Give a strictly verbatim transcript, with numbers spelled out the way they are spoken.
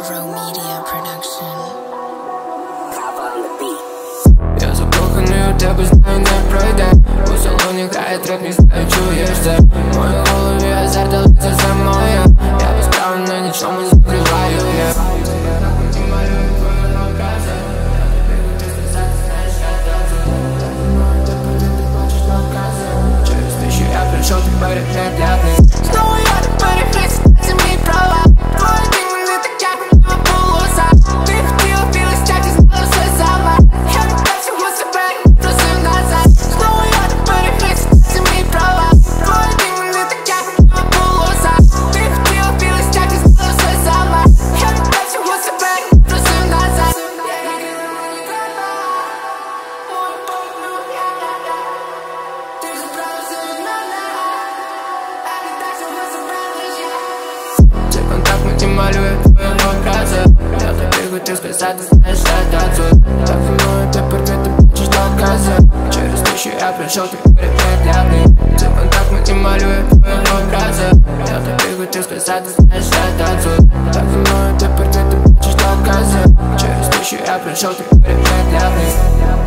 Euro Media Production. Я закоханий у тебе, знаю, не пройде. У салоні грає трек, не знаю, чуєш це. В моїй голові азарт, але це все моє. Я без права на нічому закриваю, я малюю твої образи. Через те, що я прийшов, ти переглядний. Знову я не перехрест, це мої права. Твої дні мене так, як мене було за. Ти хотіла білий стяг, ти знала все сама. Я не так всього себе, просив назад. Знову я не перехрест, це мої права. Твої дні мене так, як мене було за. Ти хотіла білий стяг, ти знала все сама. Я не так всього себе, просив назад. Цей контакт мені малює твої образи. Я тобі хотів сказати, знаєш, я та тут. Так зі мною тепер ти бачиш докази. Через те, що я прийшов, ти переглядний. Цей контакт мені малює твої образи. Я тобі хотів сказати, знаєш, я та тут. Так зі мною тепер ти бачиш докази. Через те, що я прийшов, ти переглядний.